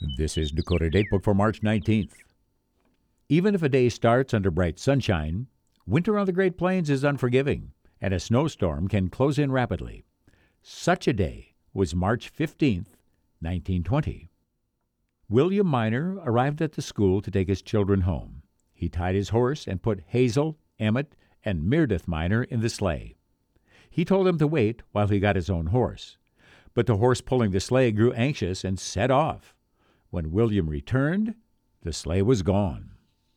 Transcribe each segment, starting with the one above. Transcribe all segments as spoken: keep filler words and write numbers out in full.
This is Dakota Datebook for March nineteenth. Even if a day starts under bright sunshine, winter on the Great Plains is unforgiving, and a snowstorm can close in rapidly. Such a day was March fifteenth, nineteen twenty. William Miner arrived at the school to take his children home. He tied his horse and put Hazel, Emmett, and Meredith Miner in the sleigh. He told them to wait while he got his own horse. But the horse pulling the sleigh grew anxious and set off. When William returned, the sleigh was gone.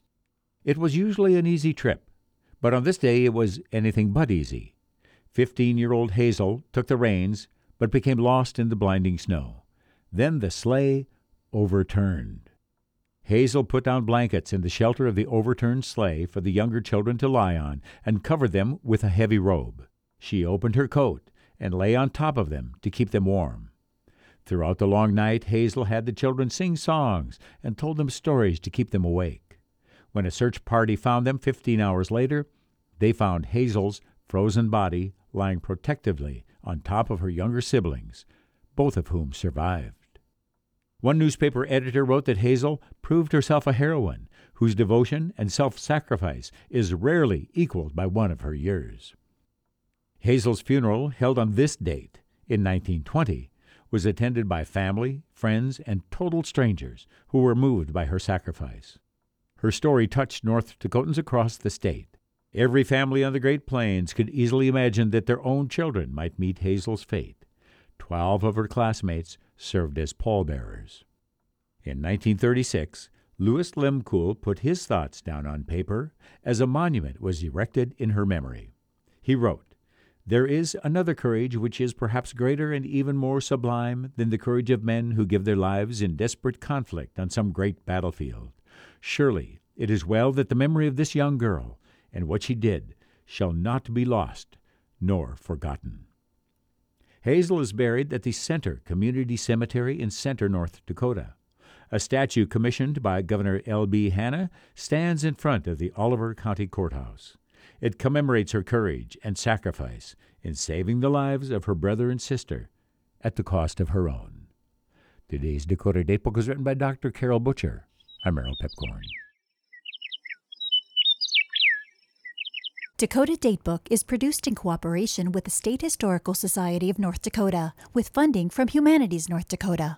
It was usually an easy trip, but on this day it was anything but easy. Fifteen-year-old Hazel took the reins, but became lost in the blinding snow. Then the sleigh overturned. Hazel put down blankets in the shelter of the overturned sleigh for the younger children to lie on and covered them with a heavy robe. She opened her coat and lay on top of them to keep them warm. Throughout the long night, Hazel had the children sing songs and told them stories to keep them awake. When a search party found them fifteen hours later, they found Hazel's frozen body lying protectively on top of her younger siblings, both of whom survived. One newspaper editor wrote that Hazel proved herself a heroine whose devotion and self-sacrifice is rarely equaled by one of her years. Hazel's funeral, held on this date in nineteen twenty, was attended by family, friends, and total strangers who were moved by her sacrifice. Her story touched North Dakotans across the state. Every family on the Great Plains could easily imagine that their own children might meet Hazel's fate. Twelve of her classmates served as pallbearers. In nineteen thirty-six, Louis Lemkool put his thoughts down on paper as a monument was erected in her memory. He wrote, "There is another courage which is perhaps greater and even more sublime than the courage of men who give their lives in desperate conflict on some great battlefield. Surely it is well that the memory of this young girl and what she did shall not be lost nor forgotten." Hazel is buried at the Center Community Cemetery in Center, North Dakota. A statue commissioned by Governor L B Hanna stands in front of the Oliver County Courthouse. It commemorates her courage and sacrifice in saving the lives of her brother and sister at the cost of her own. Today's Dakota Datebook was written by Doctor Carol Butcher. I'm Merrill Pepcorn. Dakota Datebook is produced in cooperation with the State Historical Society of North Dakota with funding from Humanities North Dakota.